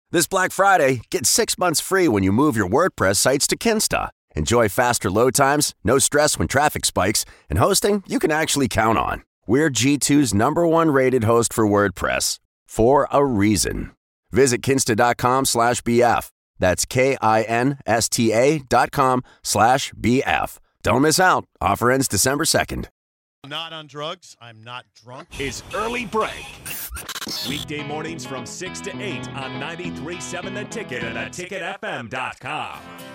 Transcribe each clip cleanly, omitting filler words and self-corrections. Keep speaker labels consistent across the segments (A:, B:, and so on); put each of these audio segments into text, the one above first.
A: This Black Friday, get 6 months free when you move your WordPress sites to Kinsta. Enjoy faster load times, no stress when traffic spikes, and hosting you can actually count on. We're G2's #1 rated host for WordPress, for a reason. Visit kinsta.com/BF. That's KINSTA.com/BF. Don't miss out. Offer ends December 2nd.
B: I'm not on drugs. I'm not drunk.
C: It's Early Break. Weekday mornings from 6 to 8 on 93.7 The Ticket and theticketfm.com.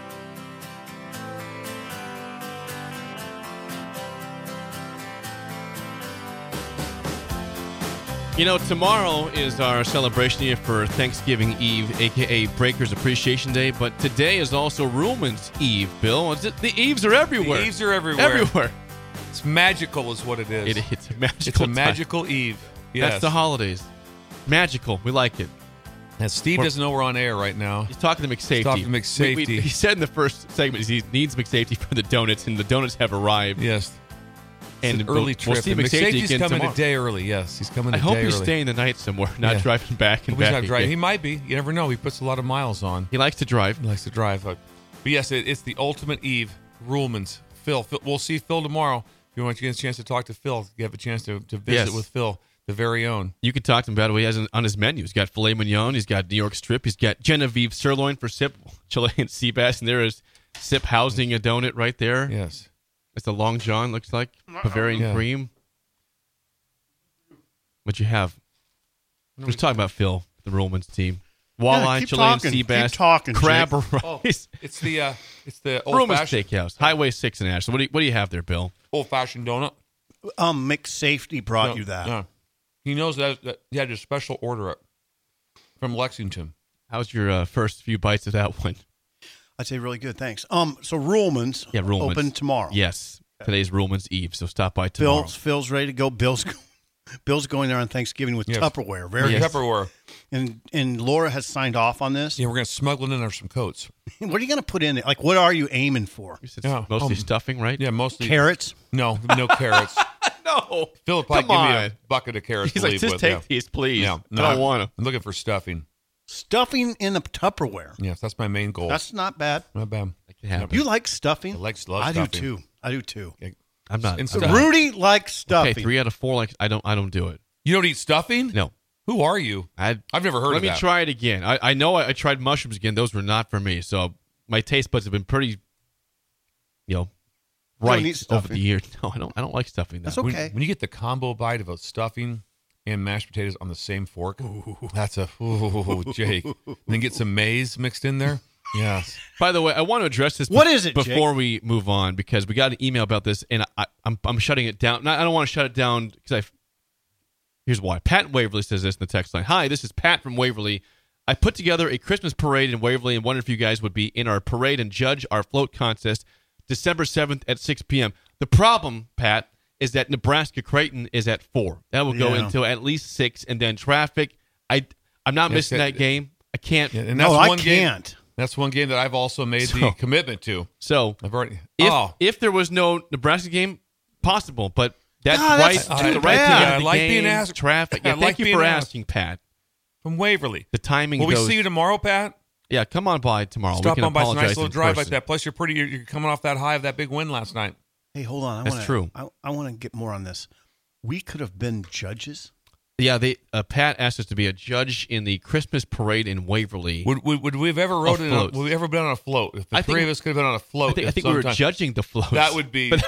D: You know, tomorrow is our celebration here for Thanksgiving Eve, a.k.a. Breakers Appreciation Day, but today is also Ruhlman's Eve, Bill. The Eves are everywhere.
E: The Eves are everywhere.
D: Everywhere.
E: It's magical is what it is.
D: It's a magical
E: It's a magical Eve. Yes.
D: That's the holidays. Magical. We like it.
E: Now, Steve doesn't know we're on air right now.
D: He's talking to McSafety.
E: He's talking to McSafety.
D: He said in the first segment he needs McSafety for the donuts, and the donuts have arrived.
E: Yes.
D: And
E: an early trip.
D: We'll see
E: McSafety's
D: again
E: coming
D: tomorrow.
E: a day early. Yes, he's coming a
D: I
E: day
D: hope
E: early.
D: he's staying the night somewhere, not driving back and
E: He's
D: back
E: not driving.
D: again.
E: He might be. You never know. He puts a lot of miles on.
D: He likes to drive.
E: He likes to drive. But yes, it's the ultimate Eve. Ruhlman's. Phil. We'll see Phil tomorrow. If you want to get a chance to talk to Phil, you have a chance to visit with Phil, the very own.
D: You could talk to him about what he has on his menu. He's got filet mignon. He's got New York strip. He's got Genevieve sirloin for Sip, Chilean sea bass. And there is Sip housing a donut right there.
E: Yes.
D: It's a Long John, looks like. Bavarian cream. What'd you have? Just talking about Phil, the Ruhlman's team. Walleye, Chilean sea bass, crab
B: Jake.
D: rice.
E: Oh, it's the old
D: Ruhlman's
E: fashioned
D: Steakhouse, Highway 6 in Ashland. What do you have there, Bill?
E: old fashioned donut.
B: McSafety brought you that.
E: No. He knows that he had a special order it from Lexington.
D: How's your first few bites of that one?
B: I'd say really good, thanks. So Ruhlman's,
D: Ruhlman's
B: open tomorrow.
D: Yes, today's Ruhlman's Eve, so stop by tomorrow.
B: Phil's ready to go. Bill's going there on Thanksgiving with Tupperware.
E: Tupperware.
B: And Laura has signed off on this.
E: Yeah, we're going to smuggle in there some coats.
B: What are you going to put in it? Like, what are you aiming for?
D: It's mostly stuffing, right?
E: Yeah, mostly.
B: Carrots?
E: No carrots.
D: No.
E: Phil would probably give me a bucket of carrots
D: He's
E: to
D: like,
E: leave
D: just
E: with.
D: take these, please.
E: Yeah,
D: I don't want them.
E: I'm looking for stuffing.
B: Stuffing in the Tupperware.
E: Yes, that's my main goal.
B: That's not bad.
E: Not bad.
D: That can happen.
B: You like stuffing?
E: I love
B: I
E: stuffing.
B: do too.
D: I'm not.
E: And
D: I'm
E: stuff.
D: not.
B: Rudy likes stuffing.
D: Okay, 3 out of 4. Like I don't do it.
E: You don't eat stuffing?
D: No.
E: Who are you? I've never heard of that.
D: Let me try it again. I know I tried mushrooms again. Those were not for me. So my taste buds have been pretty, right over the years. No, I don't like stuffing.
B: That's okay.
E: When you get the combo bite of a stuffing and mashed potatoes on the same fork, that's Jake. And then get some maize mixed in there. Yes.
D: By the way, I want to address this.
B: What is it,
D: before
B: Jake?
D: we move on, because we got an email about this, and I'm shutting it down. I don't want to shut it down because here's why. Pat Waverly says this in the text line. Hi, this is Pat from Waverly. I put together a Christmas parade in Waverly and wondered if you guys would be in our parade and judge our float contest December 7th at 6 p.m. The problem, Pat, is that Nebraska-Creighton is at 4. That will go until at least 6, and then traffic. I'm not missing that game. I can't.
E: Yeah, and that's
B: I can't.
E: Game, that's one game that I've also made the commitment to.
D: So
E: I've already.
D: If there was no Nebraska game, possible, but that's
B: too
D: the right
B: bad.
D: thing.
E: I like being asked.
D: Traffic. Yeah, thank you for asking, Pat.
E: From Waverly.
D: The timing.
E: Will we see you tomorrow, Pat?
D: Yeah, come on by tomorrow.
E: Stop
D: we can
E: on by some
D: apologize
E: nice little
D: in
E: drive
D: person.
E: like that. Plus, you're coming off that high of that big win last night.
B: Hey, hold on.
D: That's true.
B: I want to get more on this. We could have been judges.
D: Yeah, Pat asked us to be a judge in the Christmas parade in Waverly.
E: Would we have ever would we ever been on a float? If the three of us could have been on a float,
D: I think we were judging the floats.
E: That would be.
D: But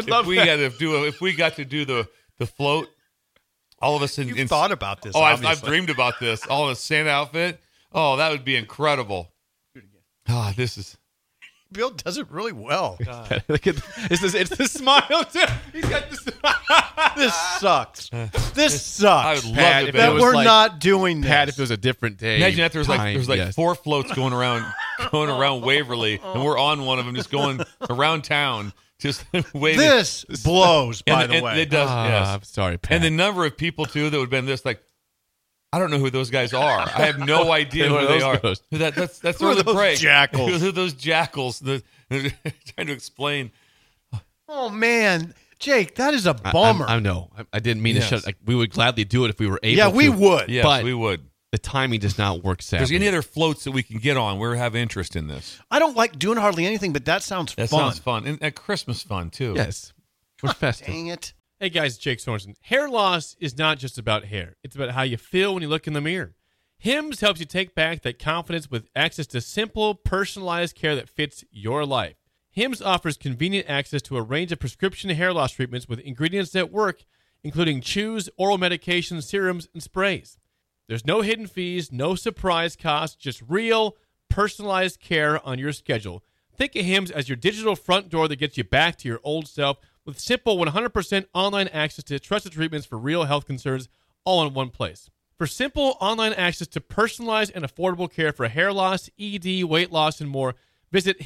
E: if we got to do the float, all of us in
B: thought about this.
E: Oh, I've dreamed about this. All in a Santa outfit. Oh, that would be incredible. Do it again. This is.
B: Bill does it really well.
D: Look at it's the smile too. He's got this.
B: This sucks. This sucks.
E: I would love
D: Pat,
E: it.
D: if
B: that
D: it was
B: we're
D: like-
B: not doing this.
D: Pat, if it was a different day.
E: Imagine that there's like
D: yes.
E: 4 floats going around Waverly, and we're on one of them, just going around town, just waiting.
B: This blows, by the way.
E: It does. Yes.
D: I'm sorry, Pat.
E: And the number of people too that would have been this like, I don't know who those guys are. I have no idea who they are.
D: Ghosts?
E: That's
B: Who are
E: the
B: those
E: break.
B: jackals?
E: Who are those jackals? Trying to explain.
B: Oh man, Jake, that is a bummer.
D: I know. I didn't mean
E: Yes.
D: to shut. We would gladly do it if we were able.
B: Yeah, we
D: to.
B: would.
E: Yes,
D: But
E: we would.
D: the timing does not work.
E: If there's any other floats that we can get on, we have interest in this.
B: I don't like doing hardly anything, but that sounds fun.
E: That sounds fun. And at Christmas fun, too.
D: Yes. We're festive.
B: Dang it.
F: Hey guys, Jake Sorensen. Hair loss is not just about hair. It's about how you feel when you look in the mirror. Hims helps you take back that confidence with access to simple, personalized care that fits your life. Hims offers convenient access to a range of prescription hair loss treatments with ingredients that work, including chews, oral medications, serums, and sprays. There's no hidden fees, no surprise costs, just real, personalized care on your schedule. Think of Hims as your digital front door that gets you back to your old self with simple 100% online access to trusted treatments for real health concerns all in one place. For simple online access to personalized and affordable care for hair loss, ED, weight loss, and more, visit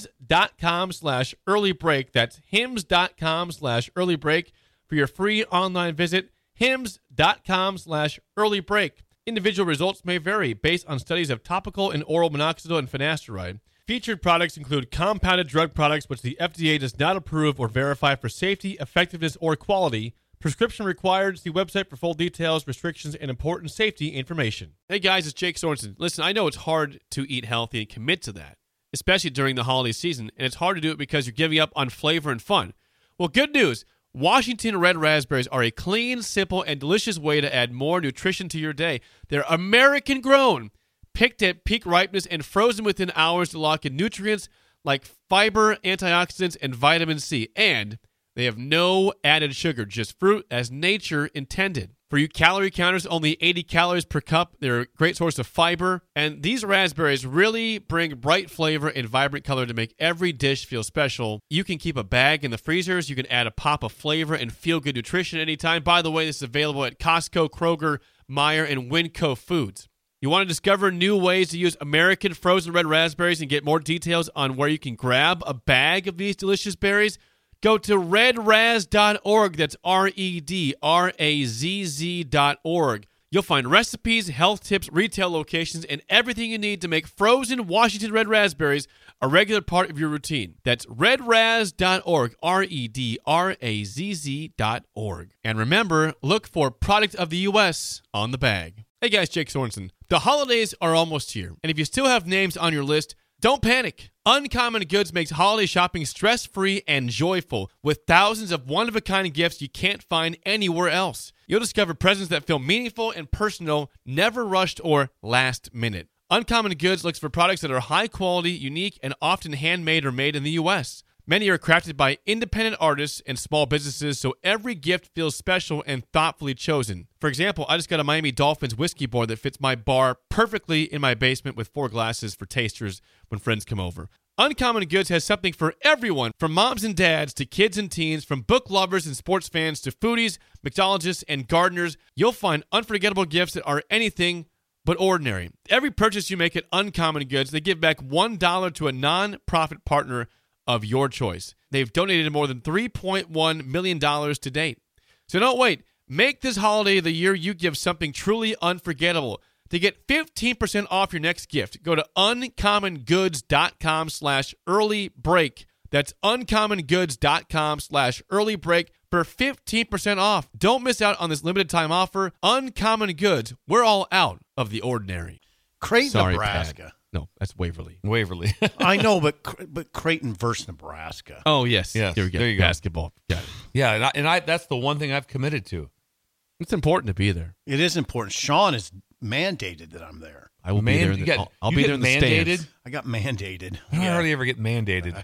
F: hims.com/earlybreak. That's hims.com/earlybreak for your free online visit. hims.com/earlybreak. Individual results may vary based on studies of topical and oral minoxidil and finasteride. Featured products include compounded drug products which the FDA does not approve or verify for safety, effectiveness, or quality. Prescription required. See website for full details, restrictions, and important safety information.
D: Hey guys, it's Jake Sorensen. Listen, I know it's hard to eat healthy and commit to that, especially during the holiday season, and it's hard to do it because you're giving up on flavor and fun. Well, good news. Washington Red Raspberries are a clean, simple, and delicious way to add more nutrition to your day. They're American grown, picked at peak ripeness, and frozen within hours to lock in nutrients like fiber, antioxidants, and vitamin C. And they have no added sugar, just fruit as nature intended. For you calorie counters, only 80 calories per cup. They're a great source of fiber. And these raspberries really bring bright flavor and vibrant color to make every dish feel special. You can keep a bag in the freezers. You can add a pop of flavor and feel-good nutrition anytime. By the way, this is available at Costco, Kroger, Meijer, and Winco Foods. You want to discover new ways to use American frozen red raspberries and get more details on where you can grab a bag of these delicious berries? Go to redraz.org. That's redrazz.org. You'll find recipes, health tips, retail locations, and everything you need to make frozen Washington red raspberries a regular part of your routine. That's redraz.org, redrazz.org. And remember, look for Product of the U.S. on the bag. Hey guys, Jake Sorensen. The holidays are almost here, and if you still have names on your list, don't panic. Uncommon Goods makes holiday shopping stress-free and joyful with thousands of one-of-a-kind gifts you can't find anywhere else. You'll discover presents that feel meaningful and personal, never rushed or last minute. Uncommon Goods looks for products that are high quality, unique, and often handmade or made in the U.S. Many are crafted by independent artists and small businesses, so every gift feels special and thoughtfully chosen. For example, I just got a Miami Dolphins whiskey board that fits my bar perfectly in my basement with 4 glasses for tasters when friends come over. Uncommon Goods has something for everyone, from moms and dads to kids and teens, from book lovers and sports fans to foodies, mixologists, and gardeners. You'll find unforgettable gifts that are anything but ordinary. Every purchase you make at Uncommon Goods, they give back $1 to a non-profit partner of your choice. They've donated more than $3.1 million to date. So don't wait. Make this holiday the year you give something truly unforgettable. To get 15% off your next gift, go to uncommongoods.com/earlybreak. That's uncommongoods.com/earlybreak for 15% off. Don't miss out on this limited time offer. Uncommon Goods. We're all out of the ordinary.
B: Creighton,
D: Sorry,
B: Nebraska.
D: Pat. No, that's Waverly.
E: Waverly.
B: I know, but Creighton versus Nebraska.
D: Oh, yes.
E: Yes,
D: There we go.
E: there you go.
D: Basketball. Got it.
E: Yeah, and I that's the one thing I've committed to.
D: It's important to be there.
B: It is important. Sean is mandated that I'm there.
D: I will be there. In the, I'll be there in the
E: mandated?
D: stands.
B: I got mandated.
E: I don't hardly ever get mandated.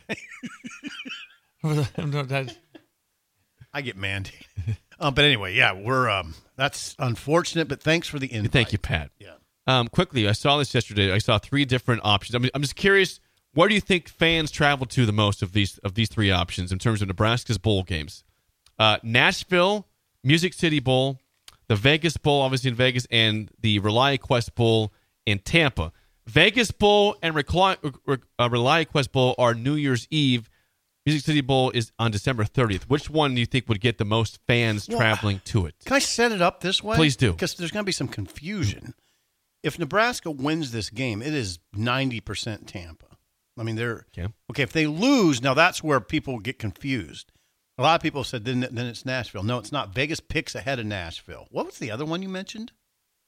B: I get mandated. But anyway, yeah, we're that's unfortunate, but thanks for the invite.
D: Thank you, Pat.
B: Yeah.
D: Quickly, I saw this yesterday. I saw 3 different options. I'm just curious, where do you think fans travel to the most of these 3 options in terms of Nebraska's bowl games? Nashville, Music City Bowl, the Vegas Bowl, obviously in Vegas, and the ReliaQuest Bowl in Tampa. Vegas Bowl and ReliaQuest Bowl are New Year's Eve. Music City Bowl is on December 30th. Which one do you think would get the most fans traveling to it?
B: Can I set it up this way?
D: Please do.
B: Because there's going to be some confusion. If Nebraska wins this game, it is 90% Tampa. I mean, they're okay. If they lose, now that's where people get confused. A lot of people said then it's Nashville. No, it's not. Vegas picks ahead of Nashville. What was the other one you mentioned?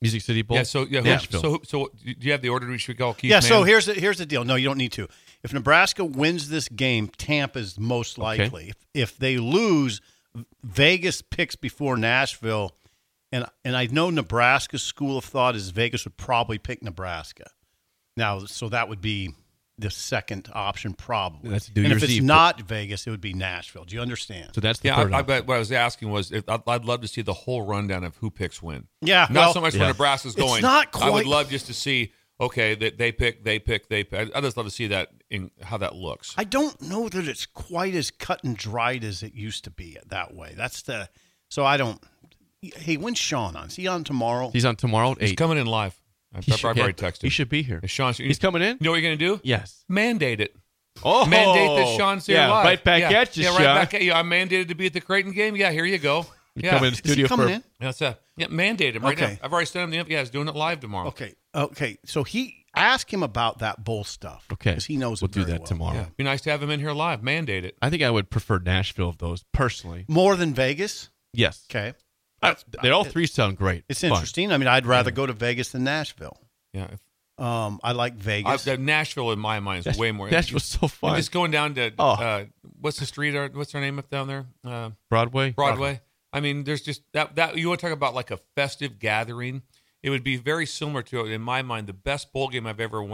D: Music City Bowl.
E: Nashville. So do you have the order we should go? Keith,
B: so here's the deal. No, you don't need to. If Nebraska wins this game, Tampa's most likely.
D: Okay.
B: If they lose, Vegas picks before Nashville, and I know Nebraska's school of thought is Vegas would probably pick Nebraska. Now, so that would be the second option probably.
D: That's New
B: and
D: Year's
B: if it's
D: Eve.
B: not Vegas, it would be Nashville. Do you understand?
D: So that's the third
E: I
D: option.
E: bet what I was asking was I'd love to see the whole rundown of who picks win.
B: Yeah,
E: Not so much where Nebraska's
B: it's
E: going.
B: not
E: I would
B: quite-
E: love just to see, okay, that they pick. I'd just love to see that in how that looks.
B: I don't know that it's quite as cut and dried as it used to be that way. So I don't. Hey, when's Sean on? Is he on tomorrow?
D: He's on tomorrow at 8.
E: He's coming in live. I've already texted.
D: He should be here.
E: Sean,
D: He's coming in?
E: You know what you're going to do?
D: Yes.
E: Mandate it.
D: Oh,
E: Mandate that Sean's here live.
D: right back at you,
E: yeah,
D: Sean.
E: right back at you. I'm mandated to be at the Creighton game. Yeah, here you go.
D: You come in the
B: Is he
D: studio
B: coming
D: for
B: in?
E: That's mandate him right
B: Okay.
E: now. I've already sent him the info. Yeah, he's doing it live tomorrow.
B: Okay. So he ask him about that bowl stuff.
D: Okay.
B: because he knows
D: We'll
B: it
D: do
B: very
D: that
B: well.
D: tomorrow.
E: Yeah, be nice to have him in here live. Mandate it.
D: I think I would prefer Nashville of those, personally.
B: More than Vegas.
D: Yes.
B: Okay,
D: They all three sound great.
B: it's
D: Fun.
B: interesting. I mean, I'd rather go to Vegas than Nashville.
E: Yeah.
B: I like Vegas.
E: Nashville, in my mind, is way more.
D: Nashville's so fun.
E: And just going down to what's the street? What's their name up down there?
D: Broadway?
E: Broadway. I mean, there's just that you want to talk about like a festive gathering. It would be very similar to, in my mind, the best bowl game I've ever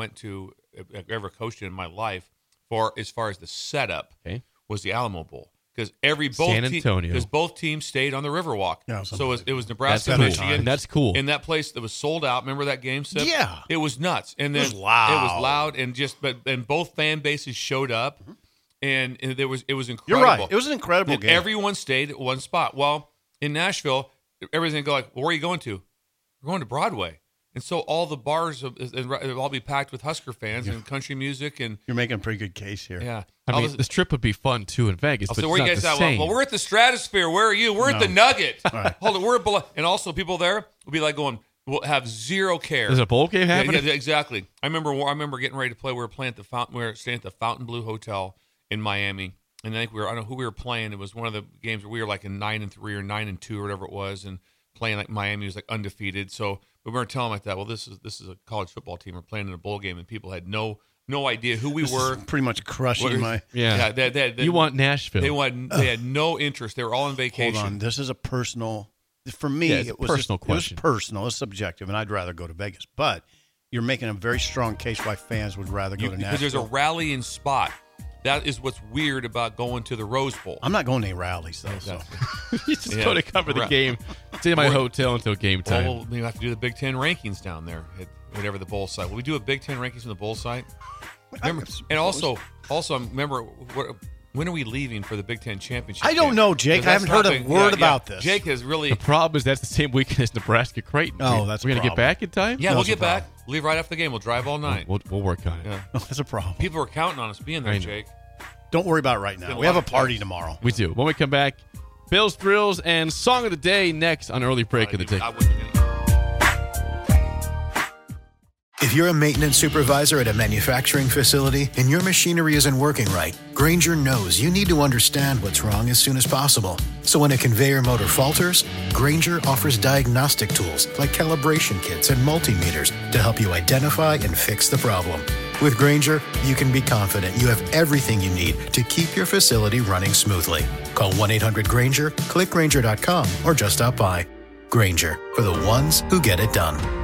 E: ever coached in my life for as far as the setup was the Alamo Bowl. Because
D: San Antonio.
E: both teams stayed on the Riverwalk.
B: Yeah,
E: so it was Nebraska,
D: That's cool.
E: Michigan.
D: That's cool.
E: In that place that was sold out. Remember that game, Sip?
B: Yeah.
E: It was nuts. And then
B: was loud.
E: It was loud and both fan bases showed up, and it was incredible.
B: You're right. It was an incredible
E: And
B: game.
E: everyone stayed at one spot. Well, in Nashville, everything go like, well, where are you going to? We're going to Broadway. And so all the bars will all be packed with Husker fans and country music and
B: You're making a pretty good case here.
E: yeah.
D: I mean, this trip would be fun, too, in Vegas, but
E: So
D: it's
E: where
D: not
E: you guys
D: the
E: at?
D: same.
E: Well, we're at the Stratosphere. Where are you? We're at the Nugget. Hold on, we're at below. And also, people there will be like going, will have zero care.
D: There's a bowl game happening?
E: Yeah, exactly. I remember getting ready to play. We were playing at the Fountain. We were staying at the Fontainebleau Hotel in Miami, and I think I don't know who we were playing. It was one of the games where we were like in 9-3 or 9-2 or whatever it was, and playing like Miami was like undefeated. So we weren't telling them like that. Well, this is a college football team. We're playing in a bowl game, and people had no idea who we were.
B: Pretty much crushing my.
D: Yeah.
E: They
D: You want Nashville.
E: They had no interest. They were all on vacation.
B: Hold on. This is a personal. For me,
D: Yeah, it's
B: it was
D: a personal question.
B: It was personal. It's subjective, and I'd rather go to Vegas. But you're making a very strong case why fans would rather go to
E: Because
B: Nashville.
E: there's a rallying spot. That is what's weird about going to the Rose Bowl.
B: I'm not going to any rallies though. So.
D: You just
E: Yeah.
D: go to cover the
E: Right.
D: game. Stay in my hotel until game time.
E: Well, we have to do the Big Ten rankings down there at whatever the bowl site. Will we do a Big Ten rankings from the bowl site? Remember, and also, remember, when are we leaving for the Big Ten championship?
B: I don't
E: game?
B: know, Jake.
E: 'Cause
B: I
E: that's
B: haven't heard a
E: nothing-
B: word about this.
E: Jake has really.
D: The problem is that's the same weekend as Nebraska Creighton.
B: Oh, that's a
D: We're going to get
B: problem.
D: back in time?
E: Yeah,
B: No,
E: we'll
B: it's a
E: get back.
B: problem.
E: Leave right after the game. We'll drive all night.
D: We'll work on it.
E: Yeah.
B: That's a problem.
E: People were counting on us being there,
D: I know.
E: Jake.
B: Don't worry about it right now.
E: been a
B: We have
E: lot
B: a
E: of
B: party
E: text.
B: tomorrow.
D: We do. When we come back, Bills, Thrills, and Song of the Day next on Early Break of the Ticket.
E: I wouldn't have been-
G: If you're a maintenance supervisor at a manufacturing facility and your machinery isn't working right, Grainger knows you need to understand what's wrong as soon as possible. So when a conveyor motor falters, Grainger offers diagnostic tools like calibration kits and multimeters to help you identify and fix the problem. With Grainger, you can be confident you have everything you need to keep your facility running smoothly. Call 1-800-GRAINGER, click Grainger.com, or just stop by. Grainger, for the ones who get it done.